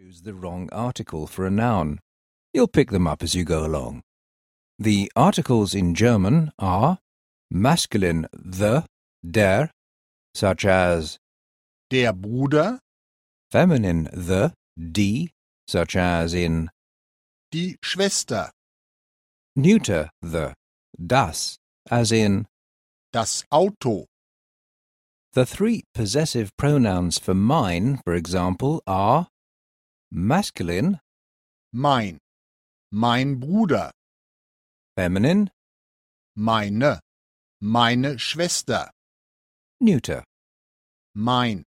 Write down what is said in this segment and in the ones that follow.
use the wrong article for a noun. You'll pick them up as you go along. The articles in German are masculine the, der, such as Der Bruder, feminine the, die, such as in die Schwester, neuter the, das, as in das Auto. the three possessive pronouns for mine, for example, are masculine, Mein Bruder, feminine, meine Schwester, neuter. mein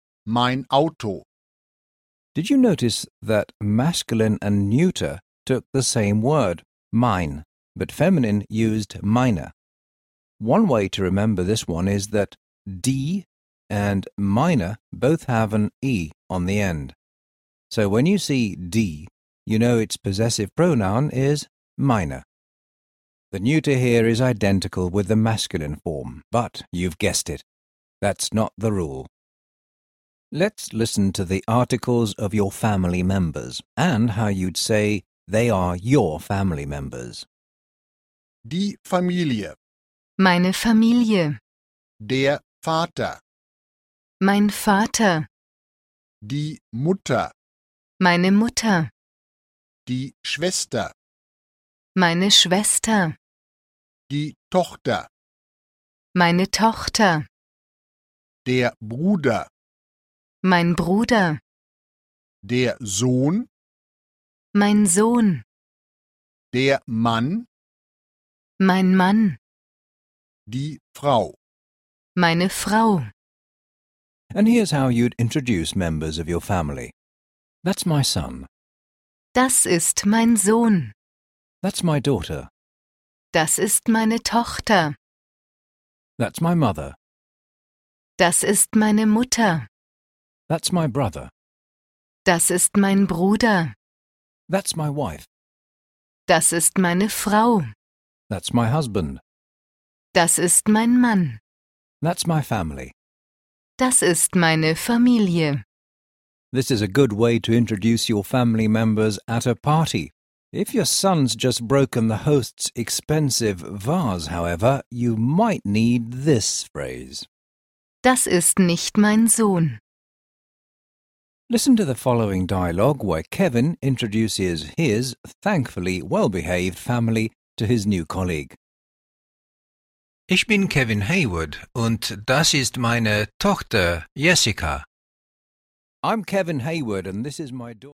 Auto. Did you notice that masculine and neuter took the same word, mine, but feminine used meine? One way to remember this one is that die and meine both have an e on the end. So when you see die, you know its possessive pronoun is meine. The neuter here is identical with the masculine form, but you've guessed it. That's not the rule. Let's listen to the articles of your family members and how you'd say they are your family members. Die Familie, Meine Familie, der Vater, mein Vater, die Mutter, meine Mutter, die Schwester, meine Schwester, die Tochter, meine Tochter, der Bruder, mein Bruder, der Sohn, mein Sohn, der Mann, mein Mann, die Frau. meine Frau. And here's how you'd introduce members of your family. That's my son. Das ist mein Sohn. That's my daughter. Das ist meine Tochter. That's my mother. Das ist meine Mutter. That's my brother. Das ist mein Bruder. That's my wife. Das ist meine Frau. That's my husband. Das ist mein Mann. That's my family. Das ist meine Familie. This is a good way to introduce your family members at a party. If your son's just broken the host's expensive vase, however, you might need this phrase. Das ist nicht mein Sohn. Listen to the following dialogue where Kevin introduces his, thankfully well-behaved family to his new colleague. Ich bin Kevin Hayward und das ist meine Tochter Jessica. I'm Kevin Hayward and this is my daughter.